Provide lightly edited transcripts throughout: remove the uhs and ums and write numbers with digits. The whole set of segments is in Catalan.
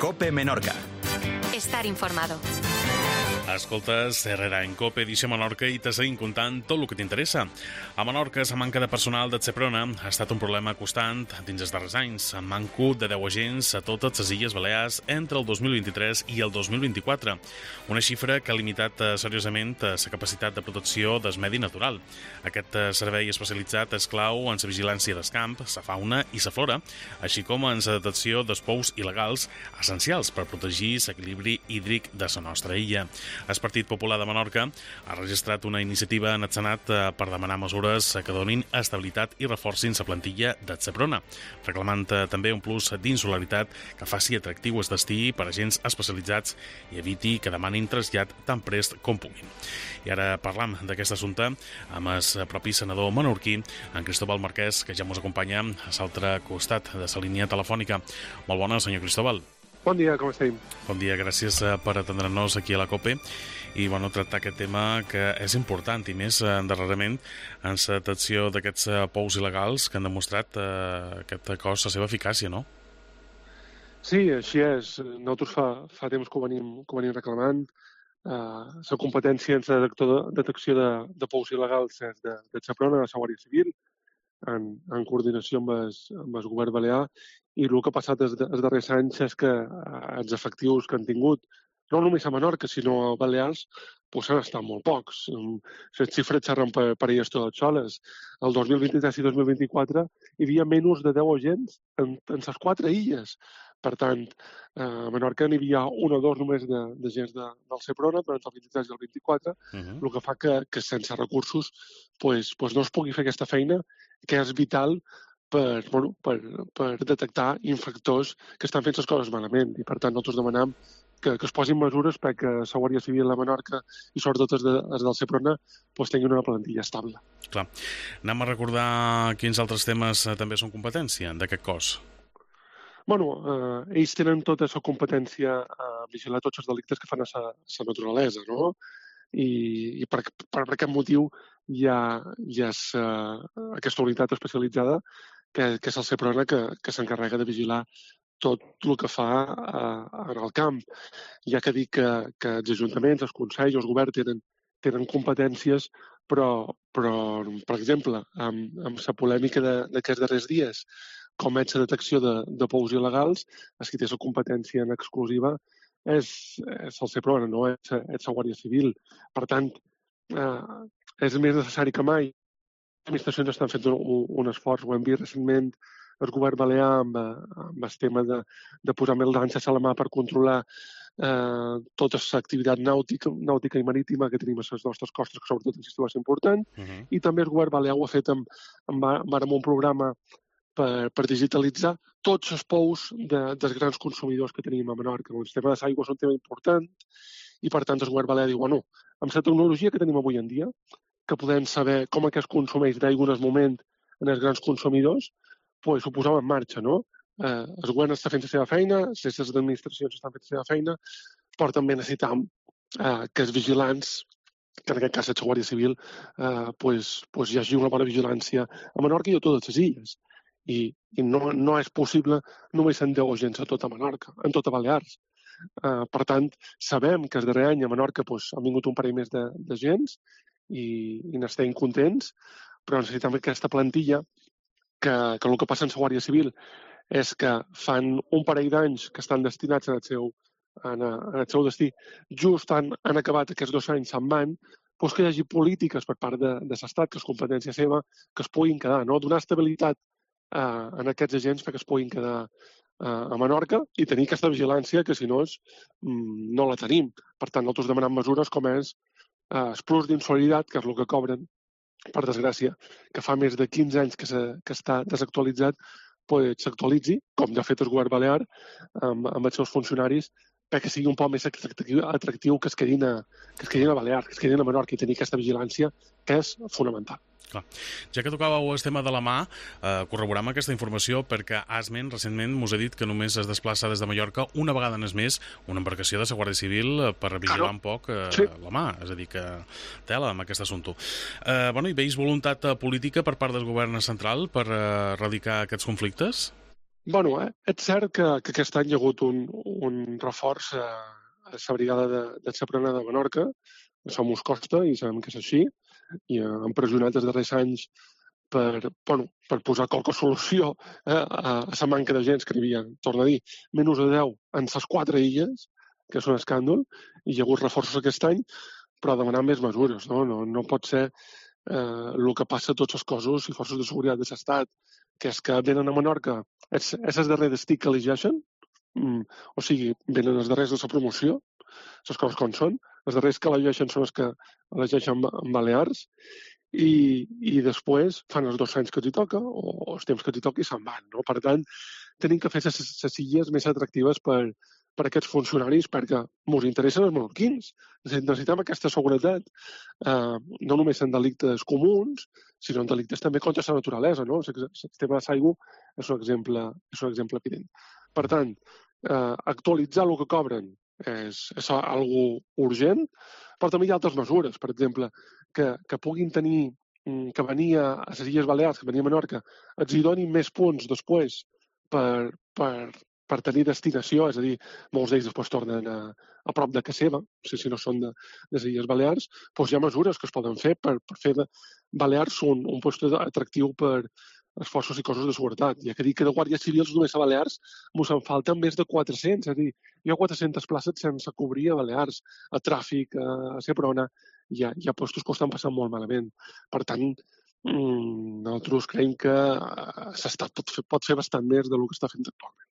COPE Menorca. Estar informado. Escoltes Herrera en COPE, edició Menorca, i te seguim contant tot el que t'interessa. A Menorca, la manca de personal de Seprona ha estat un problema constant dins els darrers anys. Han mancut de 10 agents a totes les Illes Balears entre el 2023 i el 2024. Una xifra que ha limitat seriosament la capacitat de protecció del medi natural. Aquest servei especialitzat és clau en la vigilància del camp, la fauna i la flora, així com en la detecció dels pous il·legals essencials per protegir l'equilibri hídric de la nostra illa. El Partit Popular de Menorca ha registrat una iniciativa en el Senat per demanar mesures que donin estabilitat i reforcin la plantilla de Seprona, reclamant també un plus d'insularitat que faci atractiu el destí per agents especialitzats i eviti que demanin trasllat tan prest com puguin. I ara parlam d'aquest assumpte amb el propi senador menorquí, en Cristóbal Marquès, que ja ens acompanya a l'altre costat de la línia telefònica. Molt bona, senyor Cristóbal. Bon dia, com estem? Bon dia, gràcies per atendre'ns aquí a la COPE i tractar aquest tema que és important i més darrerament en la detecció d'aquests pous il·legals que han demostrat aquest cos la seva eficàcia, no? Sí, així és. Nosaltres fa temps que ho venim reclamant. La competència en la detecció de pous il·legals és de Seprona, de la Guàrdia Civil, en coordinació amb el govern balear, i el que ha passat els darrers anys és que els efectius que han tingut, no només a Menorca, sinó a Balears, han estat molt pocs. Les xifres xerren per elles totes soles. El 2023 i 2024 hi havia menys de 10 agents en les 4 illes. Per tant, a Menorca n'hi havia un o dos només d'agents del Seprona, però entre el 23 i el 24, el que fa que sense recursos no es pugui fer aquesta feina, que és vital per detectar infractors que estan fent les coses malament. I per tant, nosaltres demanem que es posin mesures perquè la Guàrdia Civil de Menorca i sobretot els del Seprona tinguin una plantilla estable. Clar. Anem a recordar quins altres temes també són competència d'aquest cos. Ells tenen tota la competència a vigilar tots els delictes que fan a la naturalesa, no? I per aquest motiu hi ha aquesta unitat especialitzada que és el Seprona que s'encarrega de vigilar tot el que fa en el camp. Hi ha que dir que els ajuntaments, els consells, els governs tenen competències, però per exemple, amb la polèmica d'aquests darrers dies, com és la detecció de pous il·legals, el que té la competència en exclusiva és el Seprona, no és la Guàrdia Civil. Per tant, és més necessari que mai. Les administracions estan fent un esforç. Ho hem vist recentment el govern balear amb el tema de posar més lances a la mà per controlar tota l'activitat nàutica i marítima que tenim a les nostres costes, que sobretot en l'estiu és important. I també el govern balear ho ha fet amb un programa per digitalitzar tots els pous dels grans consumidors que tenim a Menorca. El tema de l'aigua és un tema important i, per tant, el govern balear diu, amb la tecnologia que tenim avui en dia, que podem saber com es consumeix d'aigua en el moment en els grans consumidors, ho posem en marxa, no? El govern està fent la seva feina, les administracions estan fent la seva feina, però també necessitem que els vigilants, que en aquest cas la Guàrdia Civil, hi hagi una bona vigilància a Menorca i a totes les illes. I no és possible només en 10 agents a tota Menorca, en tota Balears. Per tant, sabem que el darrer any a Menorca han vingut un parell més d'agents i n'estem contents, però necessitem aquesta plantilla que el que passa en la Guàrdia Civil és que fan un parell d'anys que estan destinats en el seu destí, just han acabat aquests 2 anys, se'n van, que hi hagi polítiques per part de l'Estat, que és competència seva, que es puguin quedar, no? Donar estabilitat en aquests agents perquè es puguin quedar a Menorca i tenir aquesta vigilància que, si no, no la tenim. Per tant, nosaltres demanem mesures com és el plus d'insolidaritat, que és el que cobren, per desgràcia, que fa més de 15 anys que està desactualitzat, s'actualitzi, com ja ha fet el govern balear, amb els seus funcionaris, perquè sigui un poc més atractiu que es quedin a Balears, que es quedin a Menorca i tenir aquesta vigilància, que és fonamental. Clar. Ja que tocàveu el tema de la mà, corroborem aquesta informació perquè Asment recentment us ha dit que només es desplaça des de Mallorca una vegada en mes una embarcació de la Guàrdia Civil per vigilar un poc la mà, és a dir que tela amb aquest assumpte. I veus voluntat política per part del govern central per erradicar aquests conflictes? Bueno, és cert que aquest any hi ha hagut un reforç a la brigada de Seprona de Menorca, a Somos Costa, i sabem que és així, i han pressionat els darrers anys per posar qualque solució a la manca de gens que hi havia, torno a dir, menys de 10 en les 4 illes, que és un escàndol, i hi ha hagut reforços aquest any, però demanar més mesures, no? No pot ser el que passa a tots els cossos i forces de seguretat de l'Estat, que és que venen a Menorca, és els darrers estic que elegeixen, o sigui, venen els darrers de la promoció, les coses com són, els darrers que elegeixen són els que elegeixen en Balears, i després fan els 2 anys que t'hi toca, o els temps que t'hi toca i se'n van, no? Per tant, tenim que fer les illes més atractives per aquests funcionaris, perquè ens interessen els menorquins. Necessitem aquesta seguretat, no només en delictes comuns, sinó en delictes també contra la naturalesa, no? El tema de l'aigua és un exemple evident. Per tant, actualitzar el que cobren és algo urgent, però també hi ha altres mesures. Per exemple, que puguin tenir, que venir a les Illes Balears, que venir a Menorca, els hi donin més punts després per tenir destinació, és a dir, molts d'ells després tornen a prop de casa seva, si no són de les Illes Balears, doncs hi ha mesures que es poden fer per fer de Balears un lloc atractiu per els forços i cossos de seguretat. Hi ha que dir que de guàrdies civils només a Balears ens en falten més de 400, és a dir, hi ha 400 places sense cobrir a Balears, a tràfic, a Seprona, hi ha postos que ho estan passant molt malament. Per tant, nosaltres creiem que l'Estat pot fer bastant més del que està fent actualment.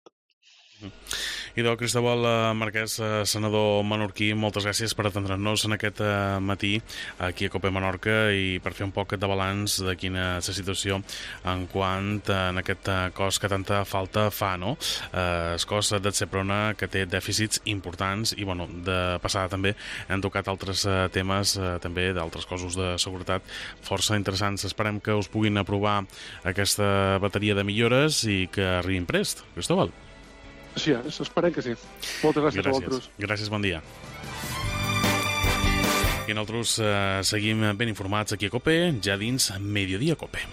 Idò, Cristóbal Marquès, senador menorquí, moltes gràcies per atendre'ns en aquest matí aquí a COPE Menorca i per fer un poc de balanç de quina és la situació en quant en aquest cos que tanta falta fa, no? El cos de Seprona, que té dèficits importants i, bueno, de passada també hem tocat altres temes també d'altres cossos de seguretat força interessants. Esperem que us puguin aprovar aquesta bateria de millores i que arribin prest, Cristóbal. Així és, esperem que sí. Moltes gràcies a vosaltres. Gràcies, bon dia. I nosaltres seguim ben informats aquí a COPE, ja dins Mediodía COPE.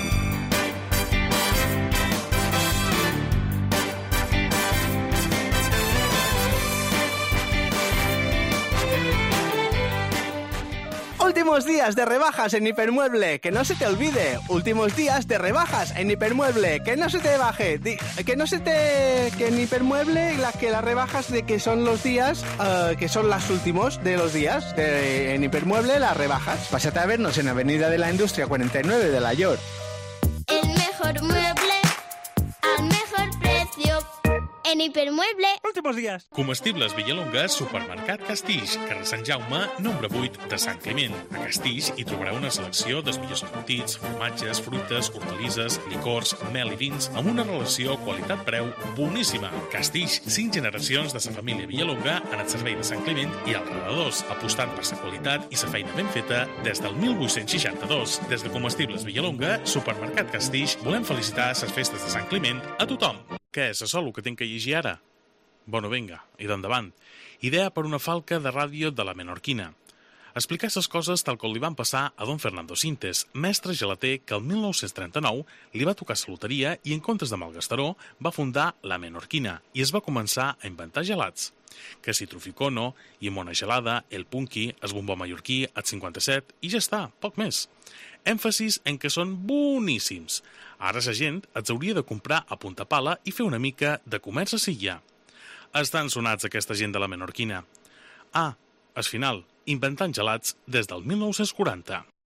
Últimos días de rebajas en Hipermueble, que no se te olvide. Últimos días de rebajas en Hipermueble, que no se te baje. Que en Hipermueble las rebajas de que son los días, que son los últimos de los días. En Hipermueble las rebajas. Pásate a vernos en Avenida de la Industria 49 de La York. El mejor mueble al mejor precio. En Hipermueble. Últimos días. Comestibles Villalonga, Supermercat Castix, carrer Sant Jaume, nombre 8 de Sant Climent. A Castix hi trobareu una selecció dels millors embotits, formatges, fruites, hortalisses, licors, mel i vins, amb una relació qualitat-preu boníssima. Castix, 5 generacions de sa família Villalonga en el servei de Sant Climent i als redadors, apostant per sa qualitat i sa feina ben feta des del 1862. Des de Comestibles Villalonga, Supermercat Castix, volem felicitar ses festes de Sant Climent a tothom. Què és això el que tinc que llegir ara? Bueno, vinga, i d'endavant. Idea per una falca de ràdio de la Menorquina. Explicar les coses tal com li van passar a don Fernando Sintes, mestre gelater que el 1939 li va tocar la loteria i en comptes de Malgastaró va fundar la Menorquina i es va començar a inventar gelats. Que si Truficono, Llimona Gelada, el Punky, el Bombó Mallorquí, el 57 i ja està, poc més. Èmfasis en que són boníssims. Ara la gent els hauria de comprar a punta pala i fer una mica de comerç a Silla. Estan sonats aquesta gent de la Menorquina. Al final, inventant gelats des del 1940.